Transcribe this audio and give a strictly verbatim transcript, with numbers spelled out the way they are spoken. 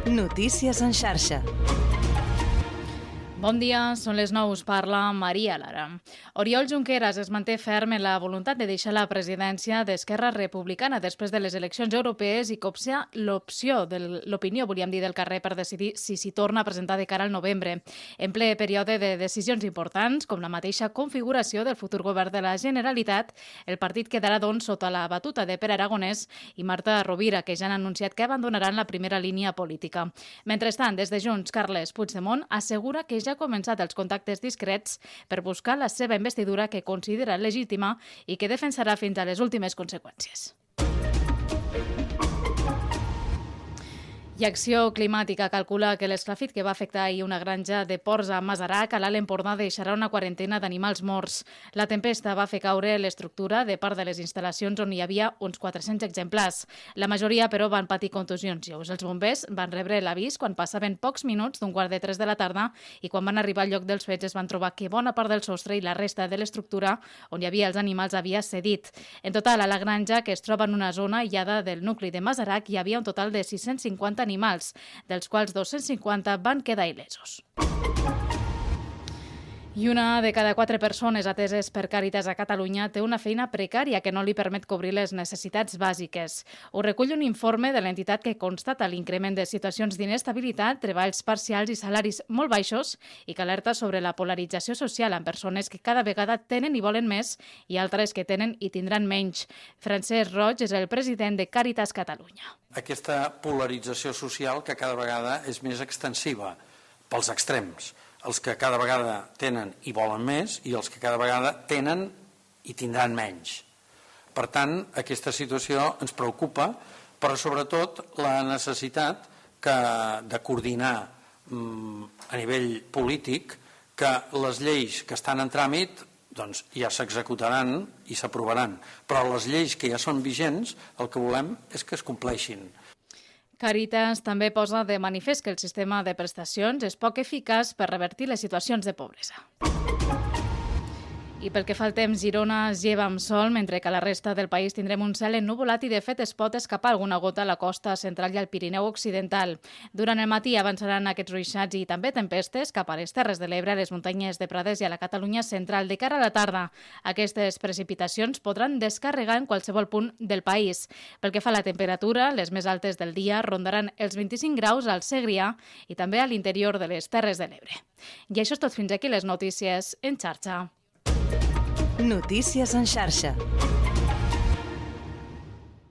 Notícies en xarxa. Bon dia, són les nou, us parla Maria Lara. Oriol Junqueras es manté ferm en la voluntat de deixar la presidència d'Esquerra Republicana després de les eleccions europees i copsa l'opció de l'opinió, volíem dir, del carrer per decidir si s'hi torna a presentar de cara al novembre. En ple període de decisions importants, com la mateixa configuració del futur govern de la Generalitat, el partit quedarà, doncs, sota la batuta de Pere Aragonès i Marta Rovira, que ja han anunciat que abandonaran la primera línia política. Mentrestant, des de Junts, Carles Puigdemont assegura que ja ha començat els contactes discrets per buscar la seva investidura que considera legítima i que defensarà fins a les últimes conseqüències. I Acció Climàtica calcula que l'esclafit que va afectar ahir una granja de porcs a Masarac, a l'Alt Empordà, deixarà una quarantena d'animals morts. La tempesta va fer caure l'estructura de part de les instal·lacions on hi havia uns quatre-cents exemplars. La majoria, però, van patir contusions lleus. Els bombers van rebre l'avís quan passaven pocs minuts d'un quart de tres de la tarda i quan van arribar al lloc dels fets es van trobar que bona part del sostre i la resta de l'estructura on hi havia els animals havia cedit. En total, a la granja, que es troba en una zona aïllada del nucli de Masarac, hi havia un total de sis-cents cinquanta animals, dels quals dos-cents cinquanta van quedar il·lesos. I una de cada quatre persones ateses per Càritas a Catalunya té una feina precària que no li permet cobrir les necessitats bàsiques. Ho recull un informe de l'entitat que constata l'increment de situacions d'inestabilitat, treballs parcials i salaris molt baixos i que alerta sobre la polarització social amb persones que cada vegada tenen i volen més i altres que tenen i tindran menys. Francesc Roig és el president de Càritas Catalunya. Aquesta polarització social que cada vegada és més extensiva pels extrems. Els que cada vegada tenen i volen més i els que cada vegada tenen i tindran menys. Per tant, aquesta situació ens preocupa, però sobretot la necessitat que, de coordinar mm, a nivell polític que les lleis que estan en tràmit doncs, ja s'executaran i s'aprovaran, però les lleis que ja són vigents el que volem és que es compleixin. Càritas també posa de manifest que el sistema de prestacions és poc eficaç per revertir les situacions de pobresa. I pel que fa al temps, Girona es lleva amb sol, mentre que a la resta del país tindrem un cel ennuvolat i de fet es pot escapar alguna gota a la costa central i al Pirineu Occidental. Durant el matí avançaran aquests ruixats i també tempestes cap a les Terres de l'Ebre, a les muntanyes de Prades i a la Catalunya central. De cara a la tarda, aquestes precipitacions podran descarregar en qualsevol punt del país. Pel que fa a la temperatura, les més altes del dia rondaran els vint-i-cinc graus al Segrià i també a l'interior de les Terres de l'Ebre. I això és tot fins aquí les notícies en xarxa. Notícies en xarxa.